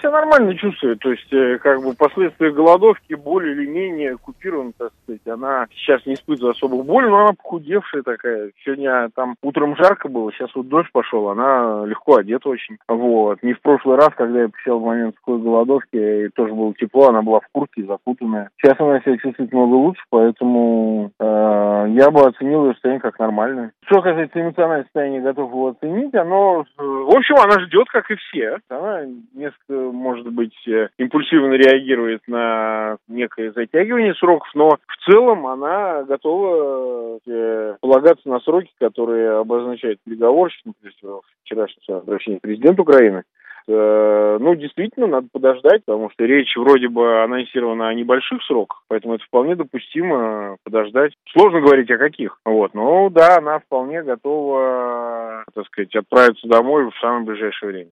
себя нормально чувствует, то есть, как бы, последствия голодовки более или менее купированы, так сказать. Она сейчас не испытывает особых болей, но она похудевшая такая. Сегодня там утром жарко было, сейчас вот дождь пошел, она легко одета очень. Вот. Не в прошлый раз, когда я посещал в момент такой голодовки, и тоже было тепло, она была в куртке, закутанная. Сейчас она себя чувствует много лучше, поэтому я бы оценил ее состояние как нормальное. Что касается эмоционального состояния, готов его оценить, оно... В общем, она ждет, как и все. Она несколько, может быть, импульсивно реагирует на некое затягивание сроков, но в целом она готова полагаться на сроки, которые обозначает переговорщик, например, вчерашнее обращение президента Украины. Ну, действительно, надо подождать, потому что речь вроде бы анонсирована о небольших сроках, поэтому это вполне допустимо подождать. Сложно говорить о каких. Вот. Но да, она вполне готова, так сказать, отправиться домой в самое ближайшее время.